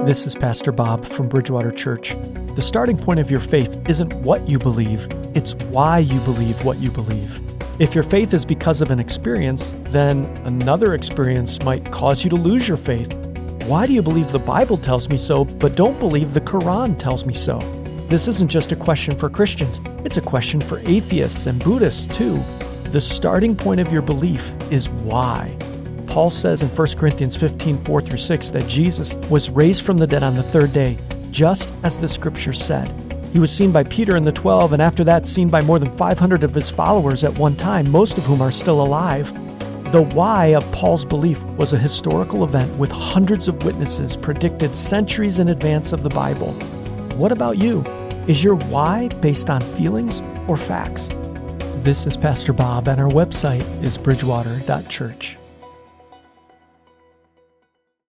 This is Pastor Bob from Bridgewater Church. The starting point of your faith isn't what you believe, it's why you believe what you believe. If your faith is because of an experience, then another experience might cause you to lose your faith. Why do you believe the Bible tells me so, but don't believe the Quran tells me so? This isn't just a question for Christians, it's a question for atheists and Buddhists too. The starting point of your belief is why. Paul says in 1 Corinthians 15, 4-6 that Jesus was raised from the dead on the third day, just as the scripture said. He was seen by Peter and the 12, and after that seen by more than 500 of his followers at one time, most of whom are still alive. The why of Paul's belief was a historical event with hundreds of witnesses predicted centuries in advance of the Bible. What about you? Is your why based on feelings or facts? This is Pastor Bob, and our website is bridgewater.church.